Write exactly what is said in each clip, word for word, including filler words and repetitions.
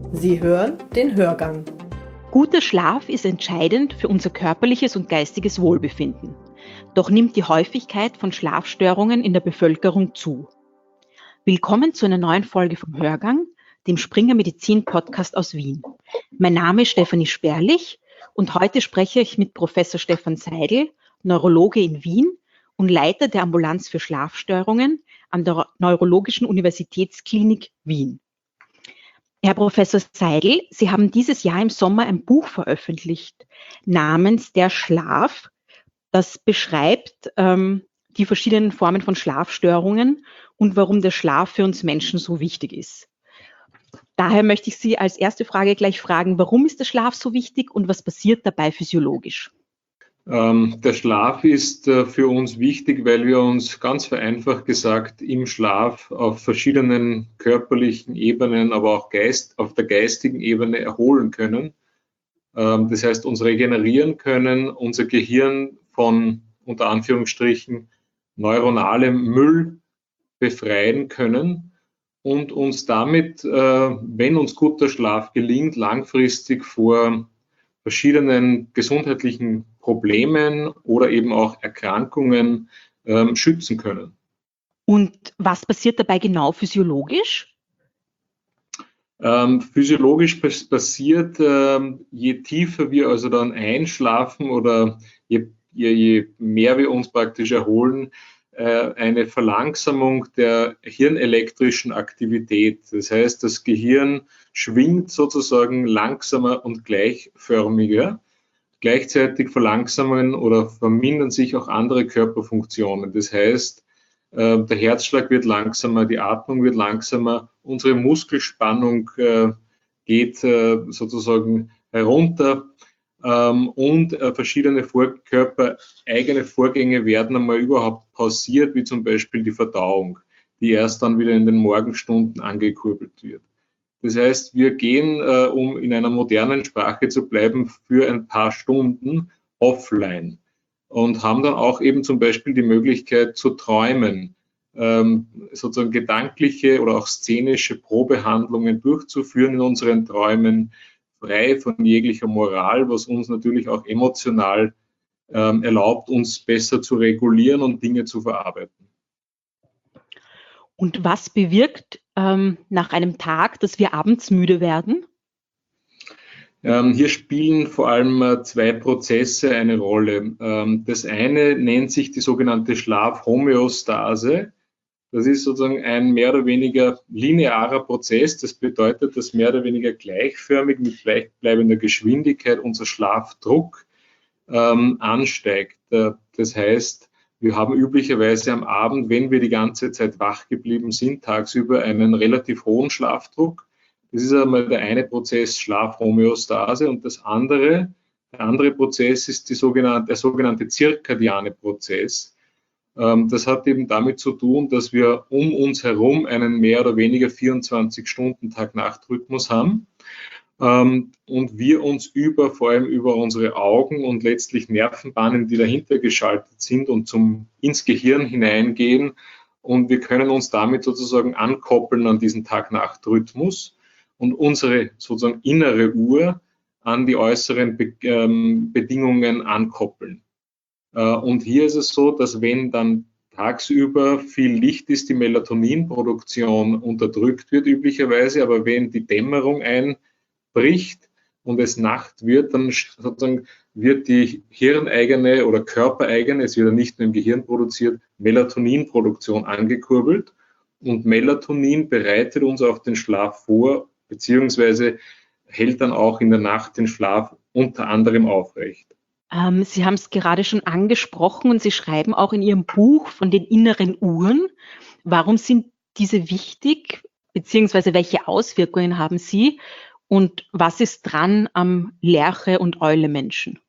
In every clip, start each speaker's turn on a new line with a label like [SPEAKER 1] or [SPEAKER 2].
[SPEAKER 1] Sie hören den Hörgang.
[SPEAKER 2] Guter Schlaf ist entscheidend für unser körperliches und geistiges Wohlbefinden. Doch nimmt die Häufigkeit von Schlafstörungen in der Bevölkerung zu. Willkommen zu einer neuen Folge vom Hörgang, dem Springer Medizin Podcast aus Wien. Mein Name ist Stefanie Sperlich und heute spreche ich mit Professor Stefan Seidel, Neurologe in Wien und Leiter der Ambulanz für Schlafstörungen an der Neurologischen Universitätsklinik Wien. Herr Professor Seidel, Sie haben dieses Jahr im Sommer ein Buch veröffentlicht namens Der Schlaf. Das beschreibt ähm, die verschiedenen Formen von Schlafstörungen und warum der Schlaf für uns Menschen so wichtig ist. Daher möchte ich Sie als erste Frage gleich fragen, warum ist der Schlaf so wichtig und was passiert dabei physiologisch?
[SPEAKER 3] Ähm, der Schlaf ist äh, für uns wichtig, weil wir uns ganz vereinfacht gesagt im Schlaf auf verschiedenen körperlichen Ebenen, aber auch Geist, auf der geistigen Ebene erholen können. Ähm, das heißt, uns regenerieren können, unser Gehirn von unter Anführungsstrichen neuronalem Müll befreien können und uns damit, äh, wenn uns guter Schlaf gelingt, langfristig vor verschiedenen gesundheitlichen Problemen oder eben auch Erkrankungen ähm, schützen können.
[SPEAKER 2] Und was passiert dabei genau physiologisch?
[SPEAKER 3] Ähm, physiologisch passiert, ähm, je tiefer wir also dann einschlafen oder je, je, je mehr wir uns praktisch erholen, äh, eine Verlangsamung der hirnelektrischen Aktivität. Das heißt, das Gehirn schwingt sozusagen langsamer und gleichförmiger. Gleichzeitig verlangsamen oder vermindern sich auch andere Körperfunktionen. Das heißt, äh, der Herzschlag wird langsamer, die Atmung wird langsamer, unsere Muskelspannung äh, geht äh, sozusagen herunter ähm, und äh, verschiedene Vor- körpereigene Vorgänge werden einmal überhaupt pausiert, wie zum Beispiel die Verdauung, die erst dann wieder in den Morgenstunden angekurbelt wird. Das heißt, wir gehen, äh, um in einer modernen Sprache zu bleiben, für ein paar Stunden offline und haben dann auch eben zum Beispiel die Möglichkeit zu träumen, ähm, sozusagen gedankliche oder auch szenische Probehandlungen durchzuführen in unseren Träumen, frei von jeglicher Moral, was uns natürlich auch emotional ähm, erlaubt, uns besser zu regulieren und Dinge zu verarbeiten.
[SPEAKER 2] Und was bewirkt ähm, nach einem Tag, dass wir abends müde werden?
[SPEAKER 3] Ähm, hier spielen vor allem äh, zwei Prozesse eine Rolle. Ähm, das eine nennt sich die sogenannte Schlafhomöostase. Das ist sozusagen ein mehr oder weniger linearer Prozess. Das bedeutet, dass mehr oder weniger gleichförmig mit gleichbleibender Geschwindigkeit unser Schlafdruck ähm, ansteigt. Äh, das heißt, wir haben üblicherweise am Abend, wenn wir die ganze Zeit wach geblieben sind, tagsüber einen relativ hohen Schlafdruck. Das ist einmal der eine Prozess Schlafhomöostase und das andere, der andere Prozess ist die sogenannte, der sogenannte zirkadiane Prozess. Ähm, das hat eben damit zu tun, dass wir um uns herum einen mehr oder weniger vierundzwanzig Stunden Tag-Nacht-Rhythmus haben. Ähm, und wir uns über, vor allem über unsere Augen und letztlich Nervenbahnen, die dahinter geschaltet sind und zum, ins Gehirn hineingehen. Und wir können uns damit sozusagen ankoppeln an diesen Tag-Nacht-Rhythmus und unsere sozusagen innere Uhr an die äußeren Be ähm, Bedingungen ankoppeln. Äh, und hier ist es so, dass wenn dann tagsüber viel Licht ist, die Melatoninproduktion unterdrückt wird üblicherweise, aber wenn die Dämmerung einbricht und es Nacht wird, dann sozusagen wird die hirneigene oder körpereigene, es wird ja nicht nur im Gehirn produziert, Melatoninproduktion angekurbelt und Melatonin bereitet uns auf den Schlaf vor, beziehungsweise hält dann auch in der Nacht den Schlaf unter anderem aufrecht.
[SPEAKER 2] Ähm, Sie haben es gerade schon angesprochen und Sie schreiben auch in Ihrem Buch von den inneren Uhren. Warum sind diese wichtig, beziehungsweise welche Auswirkungen haben sie und was ist dran am Lerche- und Eule-Menschen?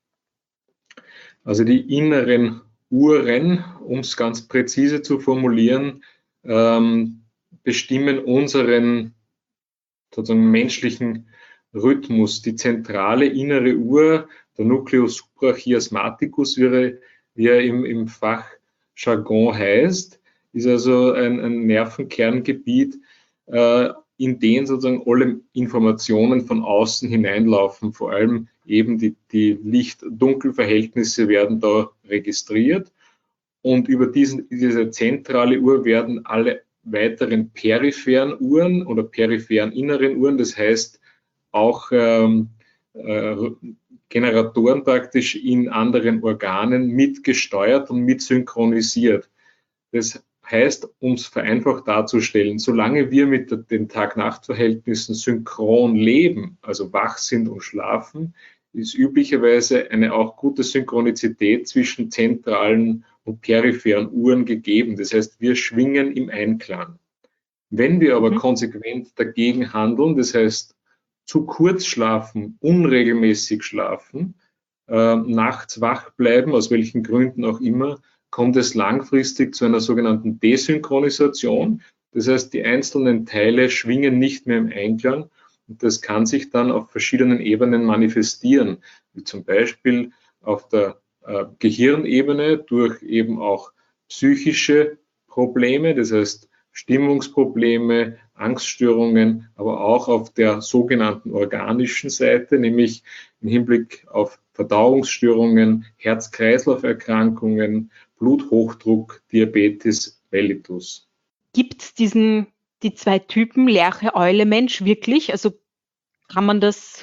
[SPEAKER 3] Also die inneren Uhren, um es ganz präzise zu formulieren, ähm, bestimmen unseren sozusagen menschlichen Rhythmus. Die zentrale innere Uhr, der Nucleus suprachiasmaticus, wie er im, im Fachjargon heißt, ist also ein, ein Nervenkerngebiet, äh, in den sozusagen alle Informationen von außen hineinlaufen. Vor allem eben die, die Licht-Dunkel-Verhältnisse werden da registriert. Und über diesen, diese zentrale Uhr werden alle weiteren peripheren Uhren oder peripheren inneren Uhren, das heißt auch ähm, äh, Generatoren praktisch in anderen Organen mitgesteuert und mitsynchronisiert. Das heißt, um es vereinfacht darzustellen, solange wir mit den Tag-Nacht-Verhältnissen synchron leben, also wach sind und schlafen, ist üblicherweise eine auch gute Synchronizität zwischen zentralen und peripheren Uhren gegeben. Das heißt, wir schwingen im Einklang. Wenn wir aber mhm. konsequent dagegen handeln, das heißt, zu kurz schlafen, unregelmäßig schlafen, äh, nachts wach bleiben, aus welchen Gründen auch immer, kommt es langfristig zu einer sogenannten Desynchronisation. Das heißt, die einzelnen Teile schwingen nicht mehr im Einklang und das kann sich dann auf verschiedenen Ebenen manifestieren, wie zum Beispiel auf der äh, Gehirnebene durch eben auch psychische Probleme, das heißt Stimmungsprobleme, Angststörungen, aber auch auf der sogenannten organischen Seite, nämlich im Hinblick auf Verdauungsstörungen, Herz-Kreislauf-Erkrankungen, Bluthochdruck, Diabetes mellitus.
[SPEAKER 2] Gibt es diesen, die zwei Typen Lerche, Eule, Mensch wirklich? Also kann man das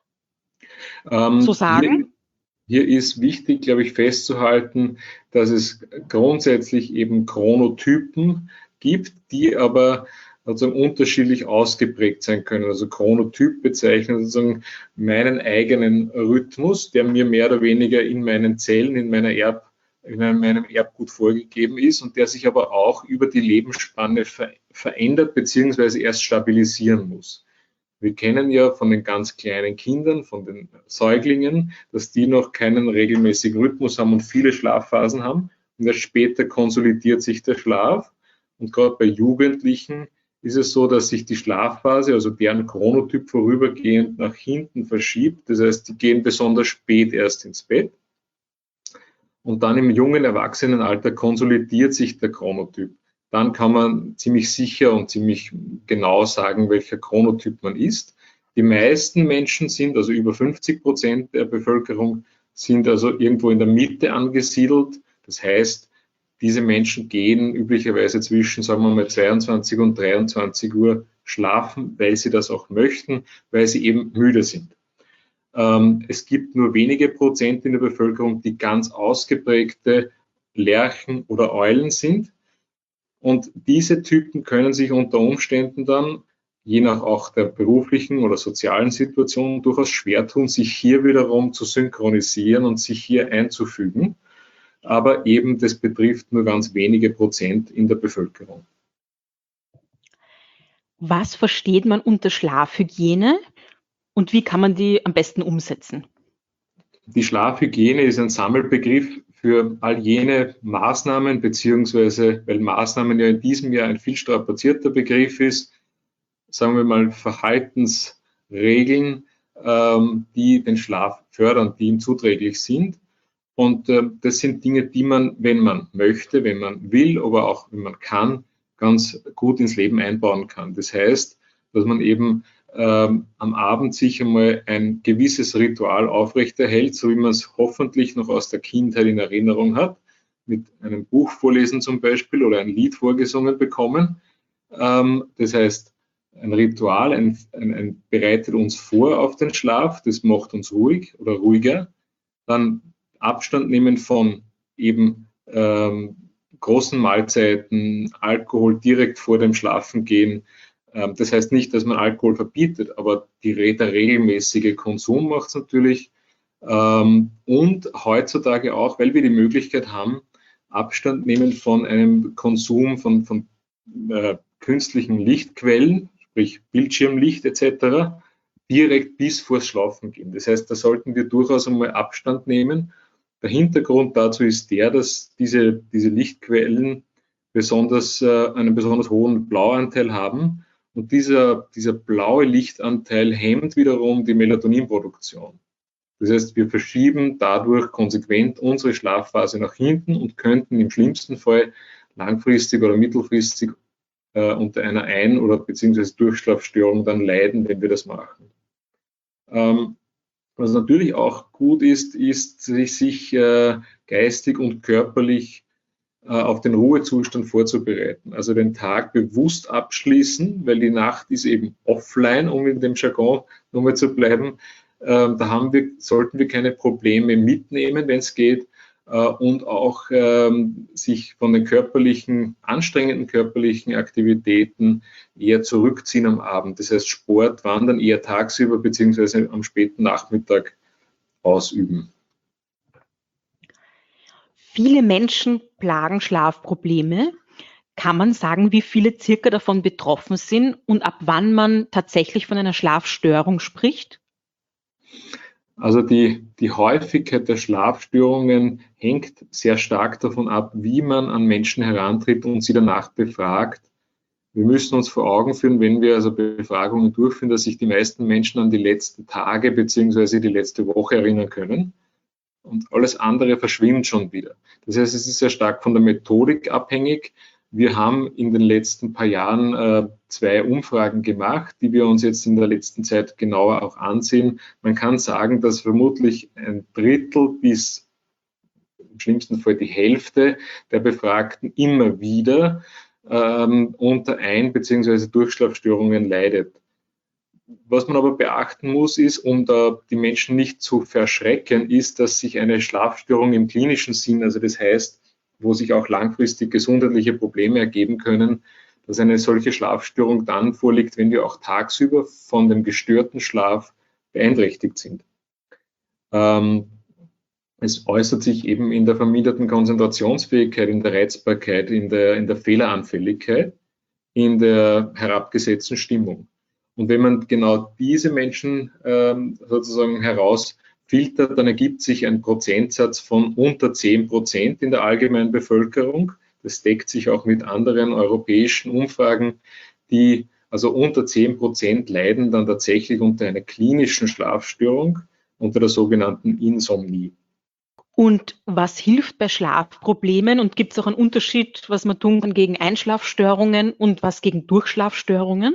[SPEAKER 2] ähm, so sagen?
[SPEAKER 3] Hier, hier ist wichtig, glaube ich, festzuhalten, dass es grundsätzlich eben Chronotypen gibt, die aber sozusagen unterschiedlich ausgeprägt sein können. Also Chronotyp bezeichnet sozusagen meinen eigenen Rhythmus, der mir mehr oder weniger in meinen Zellen, in meiner Erb, in meinem Erbgut vorgegeben ist und der sich aber auch über die Lebensspanne ver verändert bzw. erst stabilisieren muss. Wir kennen ja von den ganz kleinen Kindern, von den Säuglingen, dass die noch keinen regelmäßigen Rhythmus haben und viele Schlafphasen haben. Und erst später konsolidiert sich der Schlaf. Und gerade bei Jugendlichen ist es so, dass sich die Schlafphase, also deren Chronotyp vorübergehend nach hinten verschiebt. Das heißt, die gehen besonders spät erst ins Bett. Und dann im jungen Erwachsenenalter konsolidiert sich der Chronotyp. Dann kann man ziemlich sicher und ziemlich genau sagen, welcher Chronotyp man ist. Die meisten Menschen sind, also über fünfzig Prozent der Bevölkerung, sind also irgendwo in der Mitte angesiedelt. Das heißt, diese Menschen gehen üblicherweise zwischen, sagen wir mal, zweiundzwanzig und dreiundzwanzig Uhr schlafen, weil sie das auch möchten, weil sie eben müde sind. Ähm, es gibt nur wenige Prozent in der Bevölkerung, die ganz ausgeprägte Lerchen oder Eulen sind. Und diese Typen können sich unter Umständen dann, je nach auch der beruflichen oder sozialen Situation, durchaus schwer tun, sich hier wiederum zu synchronisieren und sich hier einzufügen. Aber eben das betrifft nur ganz wenige Prozent in der Bevölkerung.
[SPEAKER 2] Was versteht man unter Schlafhygiene und wie kann man die am besten umsetzen?
[SPEAKER 3] Die Schlafhygiene ist ein Sammelbegriff für all jene Maßnahmen, beziehungsweise, weil Maßnahmen ja in diesem Jahr ein viel strapazierter Begriff ist, sagen wir mal Verhaltensregeln, ähm, die den Schlaf fördern, die ihm zuträglich sind. Und äh, das sind Dinge, die man, wenn man möchte, wenn man will, aber auch wenn man kann, ganz gut ins Leben einbauen kann. Das heißt, dass man eben ähm, am Abend sich einmal ein gewisses Ritual aufrechterhält, so wie man es hoffentlich noch aus der Kindheit in Erinnerung hat, mit einem Buch vorlesen zum Beispiel oder ein Lied vorgesungen bekommen. Ähm, das heißt, ein Ritual ein, ein, ein bereitet uns vor auf den Schlaf, das macht uns ruhig oder ruhiger. Dann Abstand nehmen von eben ähm, großen Mahlzeiten, Alkohol direkt vor dem Schlafengehen. Ähm, das heißt nicht, dass man Alkohol verbietet, aber die, der regelmäßige Konsum macht es natürlich. Ähm, und heutzutage auch, weil wir die Möglichkeit haben, Abstand nehmen von einem Konsum von, von äh, künstlichen Lichtquellen, sprich Bildschirmlicht et cetera, direkt bis vors Schlafen gehen. Das heißt, da sollten wir durchaus einmal Abstand nehmen. Der Hintergrund dazu ist der, dass diese, diese Lichtquellen besonders, äh, einen besonders hohen Blauanteil haben und dieser, dieser blaue Lichtanteil hemmt wiederum die Melatoninproduktion. Das heißt, wir verschieben dadurch konsequent unsere Schlafphase nach hinten und könnten im schlimmsten Fall langfristig oder mittelfristig äh, unter einer Ein- oder beziehungsweise Durchschlafstörung dann leiden, wenn wir das machen. Ähm, was natürlich auch gut ist, ist, sich, sich äh, geistig und körperlich äh, auf den Ruhezustand vorzubereiten. Also den Tag bewusst abschließen, weil die Nacht ist eben offline, um in dem Jargon nochmal zu bleiben. Ähm, da haben wir, sollten wir keine Probleme mitnehmen, wenn es geht, äh, und auch ähm, sich von den körperlichen, anstrengenden körperlichen Aktivitäten eher zurückziehen am Abend. Das heißt, Sport, Wandern eher tagsüber beziehungsweise am späten Nachmittag ausüben.
[SPEAKER 2] Viele Menschen plagen Schlafprobleme. Kann man sagen, wie viele circa davon betroffen sind und ab wann man tatsächlich von einer Schlafstörung spricht?
[SPEAKER 3] Also die, die Häufigkeit der Schlafstörungen hängt sehr stark davon ab, wie man an Menschen herantritt und sie danach befragt. Wir müssen uns vor Augen führen, wenn wir also Befragungen durchführen, dass sich die meisten Menschen an die letzten Tage beziehungsweise die letzte Woche erinnern können. Und alles andere verschwimmt schon wieder. Das heißt, es ist sehr stark von der Methodik abhängig. Wir haben in den letzten paar Jahren äh, zwei Umfragen gemacht, die wir uns jetzt in der letzten Zeit genauer auch ansehen. Man kann sagen, dass vermutlich ein Drittel bis im schlimmsten Fall die Hälfte der Befragten immer wieder ähm, unter Ein- bzw. Durchschlafstörungen leidet. Was man aber beachten muss, ist, um da die Menschen nicht zu verschrecken, ist, dass sich eine Schlafstörung im klinischen Sinn, also das heißt, wo sich auch langfristig gesundheitliche Probleme ergeben können, dass eine solche Schlafstörung dann vorliegt, wenn wir auch tagsüber von dem gestörten Schlaf beeinträchtigt sind. Ähm, es äußert sich eben in der verminderten Konzentrationsfähigkeit, in der Reizbarkeit, in der, in der Fehleranfälligkeit, in der herabgesetzten Stimmung. Und wenn man genau diese Menschen ähm, sozusagen herausfiltert, dann ergibt sich ein Prozentsatz von unter zehn Prozent in der allgemeinen Bevölkerung. Das deckt sich auch mit anderen europäischen Umfragen, die also unter zehn Prozent leiden dann tatsächlich unter einer klinischen Schlafstörung, unter der sogenannten Insomnie.
[SPEAKER 2] Und was hilft bei Schlafproblemen? Und gibt es auch einen Unterschied, was man tun kann gegen Einschlafstörungen und was gegen Durchschlafstörungen?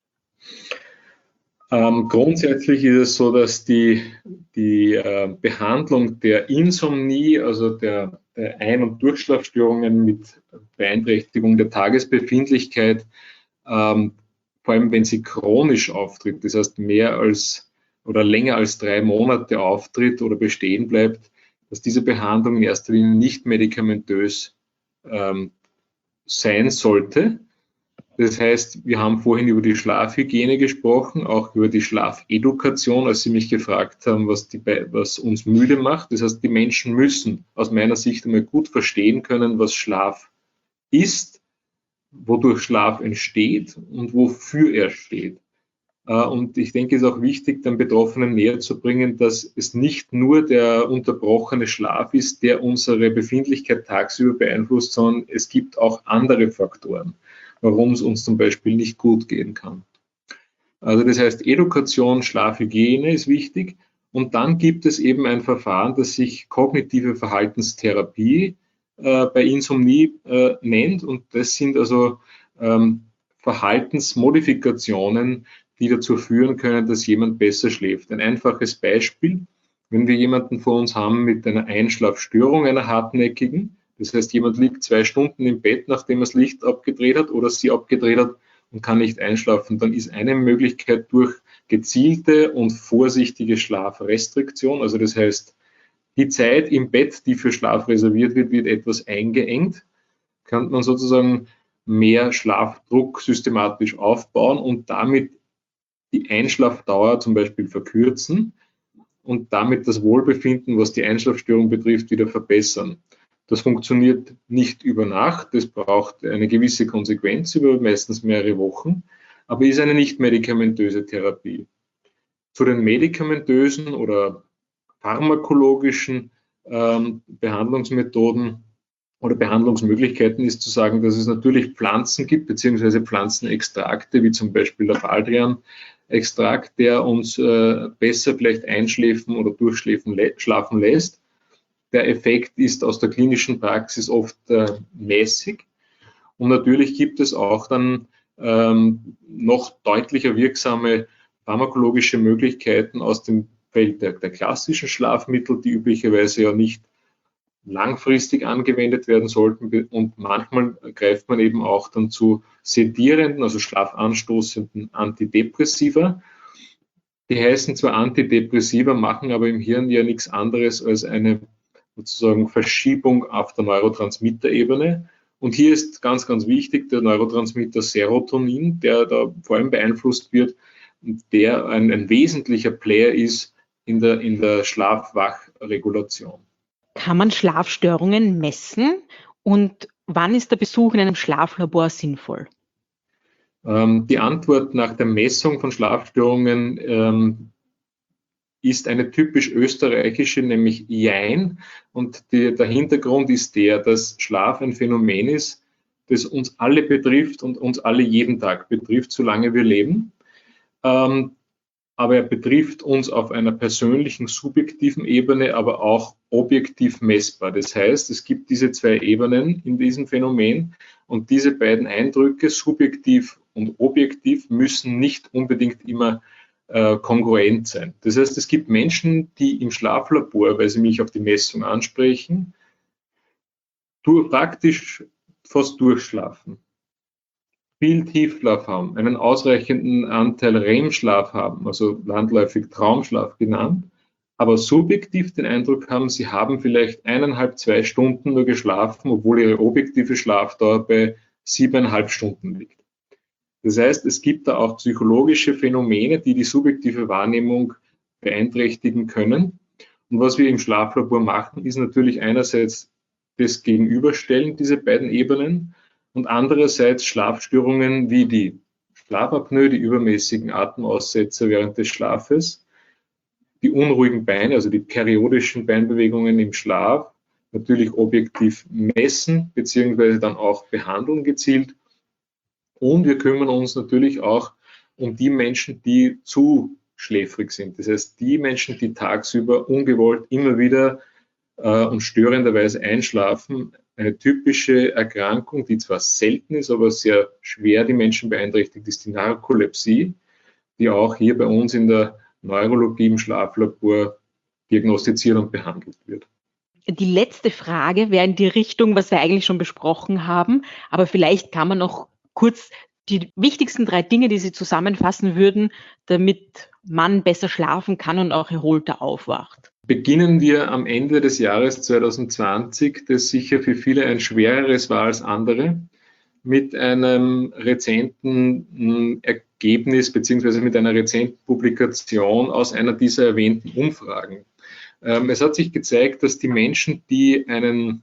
[SPEAKER 3] Ähm, grundsätzlich ist es so, dass die, die äh, Behandlung der Insomnie, also der, der Ein- und Durchschlafstörungen mit Beeinträchtigung der Tagesbefindlichkeit, ähm, vor allem wenn sie chronisch auftritt, das heißt mehr als oder länger als drei Monate auftritt oder bestehen bleibt, dass diese Behandlung in erster Linie nicht medikamentös ähm, sein sollte. Das heißt, wir haben vorhin über die Schlafhygiene gesprochen, auch über die Schlafedukation, als Sie mich gefragt haben, was, die, was uns müde macht. Das heißt, die Menschen müssen aus meiner Sicht einmal gut verstehen können, was Schlaf ist, wodurch Schlaf entsteht und wofür er steht. Und ich denke, es ist auch wichtig, den Betroffenen näher zu bringen, dass es nicht nur der unterbrochene Schlaf ist, der unsere Befindlichkeit tagsüber beeinflusst, sondern es gibt auch andere Faktoren, warum es uns zum Beispiel nicht gut gehen kann. Also das heißt, Edukation, Schlafhygiene ist wichtig. Und dann gibt es eben ein Verfahren, das sich kognitive Verhaltenstherapie äh, bei Insomnie äh, nennt. Und das sind also ähm, Verhaltensmodifikationen, die dazu führen können, dass jemand besser schläft. Ein einfaches Beispiel, wenn wir jemanden vor uns haben mit einer Einschlafstörung, einer hartnäckigen, das heißt, jemand liegt zwei Stunden im Bett, nachdem er das Licht abgedreht hat oder sie abgedreht hat und kann nicht einschlafen, dann ist eine Möglichkeit durch gezielte und vorsichtige Schlafrestriktion, also das heißt, die Zeit im Bett, die für Schlaf reserviert wird, wird etwas eingeengt, kann man sozusagen mehr Schlafdruck systematisch aufbauen und damit die Einschlafdauer zum Beispiel verkürzen und damit das Wohlbefinden, was die Einschlafstörung betrifft, wieder verbessern. Das funktioniert nicht über Nacht, das braucht eine gewisse Konsequenz über meistens mehrere Wochen, aber ist eine nicht medikamentöse Therapie. Zu den medikamentösen oder pharmakologischen ähm, Behandlungsmethoden oder Behandlungsmöglichkeiten ist zu sagen, dass es natürlich Pflanzen gibt, beziehungsweise Pflanzenextrakte, wie zum Beispiel der Baldrian-Extrakt, der uns äh, besser vielleicht einschläfen oder durchschlafen lä schlafen lässt. Der Effekt ist aus der klinischen Praxis oft äh, mäßig. Und natürlich gibt es auch dann ähm, noch deutlicher wirksame pharmakologische Möglichkeiten aus dem Feld der, der klassischen Schlafmittel, die üblicherweise ja nicht langfristig angewendet werden sollten. Und manchmal greift man eben auch dann zu sedierenden, also schlafanstoßenden Antidepressiva. Die heißen zwar Antidepressiva, machen aber im Hirn ja nichts anderes als eine sozusagen Verschiebung auf der Neurotransmitterebene. Und hier ist ganz, ganz wichtig der Neurotransmitter Serotonin, der da vor allem beeinflusst wird und der ein, ein wesentlicher Player ist in der, in der Schlaf-Wach-Regulation.
[SPEAKER 2] Kann man Schlafstörungen messen und wann ist der Besuch in einem Schlaflabor sinnvoll?
[SPEAKER 3] Ähm, die Antwort nach der Messung von Schlafstörungen ähm, ist eine typisch österreichische, nämlich Jein. Und die, der Hintergrund ist der, dass Schlaf ein Phänomen ist, das uns alle betrifft und uns alle jeden Tag betrifft, solange wir leben. Ähm, aber er betrifft uns auf einer persönlichen, subjektiven Ebene, aber auch objektiv messbar. Das heißt, es gibt diese zwei Ebenen in diesem Phänomen und diese beiden Eindrücke, subjektiv und objektiv, müssen nicht unbedingt immer äh, kongruent sein. Das heißt, es gibt Menschen, die im Schlaflabor, weil sie mich auf die Messung ansprechen, durch, praktisch fast durchschlafen, viel Tiefschlaf haben, einen ausreichenden Anteil R E M-Schlaf haben, also landläufig Traumschlaf genannt, aber subjektiv den Eindruck haben, sie haben vielleicht eineinhalb, zwei Stunden nur geschlafen, obwohl ihre objektive Schlafdauer bei siebeneinhalb Stunden liegt. Das heißt, es gibt da auch psychologische Phänomene, die die subjektive Wahrnehmung beeinträchtigen können. Und was wir im Schlaflabor machen, ist natürlich einerseits das Gegenüberstellen, diese beiden Ebenen, und andererseits Schlafstörungen wie die Schlafapnoe, die übermäßigen Atemaussetzer während des Schlafes, die unruhigen Beine, also die periodischen Beinbewegungen im Schlaf, natürlich objektiv messen, beziehungsweise dann auch behandeln gezielt. Und wir kümmern uns natürlich auch um die Menschen, die zu schläfrig sind. Das heißt, die Menschen, die tagsüber ungewollt immer wieder äh, und störenderweise einschlafen. Eine typische Erkrankung, die zwar selten ist, aber sehr schwer die Menschen beeinträchtigt, ist die Narkolepsie, die auch hier bei uns in der Neurologie im Schlaflabor diagnostiziert und behandelt wird.
[SPEAKER 2] Die letzte Frage wäre in die Richtung, was wir eigentlich schon besprochen haben, aber vielleicht kann man noch kurz die wichtigsten drei Dinge, die Sie zusammenfassen würden, damit man besser schlafen kann und auch erholter aufwacht.
[SPEAKER 3] Beginnen wir am Ende des Jahres zwanzig zwanzig, das sicher für viele ein schwereres war als andere, mit einem rezenten Ergebnis beziehungsweise mit einer rezenten Publikation aus einer dieser erwähnten Umfragen. Ähm, es hat sich gezeigt, dass die Menschen, die einen,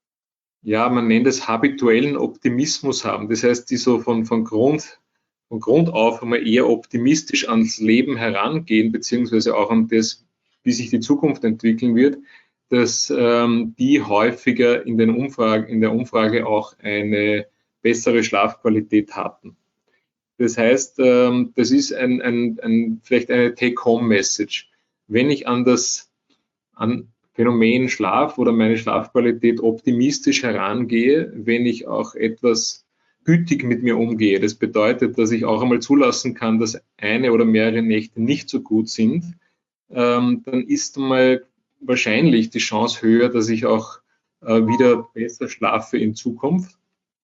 [SPEAKER 3] ja, man nennt es habituellen Optimismus haben, das heißt, die so von, von Grund, von Grund auf einmal eher optimistisch ans Leben herangehen, beziehungsweise auch an das, wie sich die Zukunft entwickeln wird, dass ähm, die häufiger in, den Umfragen, in der Umfrage auch eine bessere Schlafqualität hatten. Das heißt, ähm, das ist ein, ein, ein, vielleicht eine Take-Home-Message. Wenn ich an das an Phänomen Schlaf oder meine Schlafqualität optimistisch herangehe, wenn ich auch etwas gütig mit mir umgehe, das bedeutet, dass ich auch einmal zulassen kann, dass eine oder mehrere Nächte nicht so gut sind, ähm, dann ist mal wahrscheinlich die Chance höher, dass ich auch äh, wieder besser schlafe in Zukunft.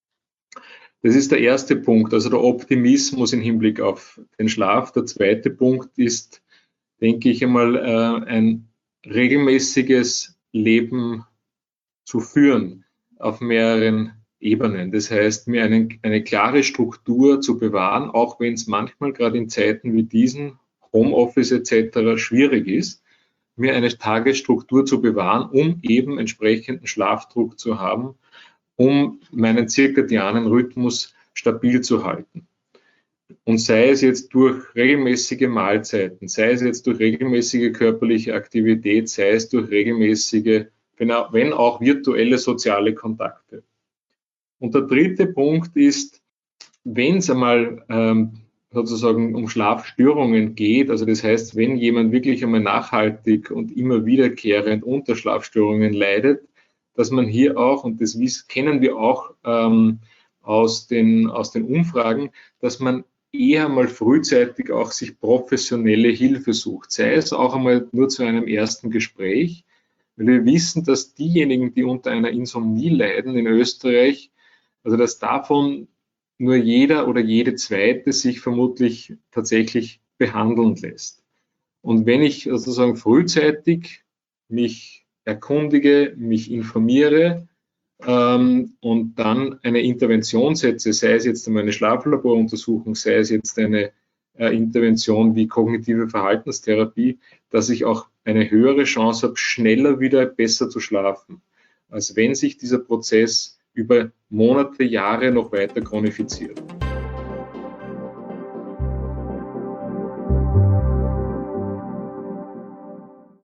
[SPEAKER 3] Das ist der erste Punkt, also der Optimismus im Hinblick auf den Schlaf. Der zweite Punkt ist, denke ich einmal, äh, ein regelmäßiges Leben zu führen auf mehreren Ebenen. Das heißt, mir eine, eine klare Struktur zu bewahren, auch wenn es manchmal gerade in Zeiten wie diesen, Homeoffice et cetera schwierig ist, mir eine Tagesstruktur zu bewahren, um eben entsprechenden Schlafdruck zu haben, um meinen zirkadianen Rhythmus stabil zu halten. Und sei es jetzt durch regelmäßige Mahlzeiten, sei es jetzt durch regelmäßige körperliche Aktivität, sei es durch regelmäßige, wenn auch virtuelle soziale Kontakte. Und der dritte Punkt ist, wenn es einmal ähm, sozusagen um Schlafstörungen geht, also das heißt, wenn jemand wirklich einmal nachhaltig und immer wiederkehrend unter Schlafstörungen leidet, dass man hier auch, und das kennen wir auch ähm, aus den, aus den Umfragen, dass man eher mal frühzeitig auch sich professionelle Hilfe sucht, sei es auch einmal nur zu einem ersten Gespräch, weil wir wissen, dass diejenigen, die unter einer Insomnie leiden in Österreich, also dass davon nur jeder oder jede zweite sich vermutlich tatsächlich behandeln lässt. Und wenn ich sozusagen frühzeitig mich erkundige, mich informiere ähm, und dann eine Intervention setze, sei es jetzt einmal eine Schlaflaboruntersuchung, sei es jetzt eine äh, Intervention wie kognitive Verhaltenstherapie, dass ich auch eine höhere Chance habe, schneller wieder besser zu schlafen, als wenn sich dieser Prozess über Monate, Jahre noch weiter chronifiziert.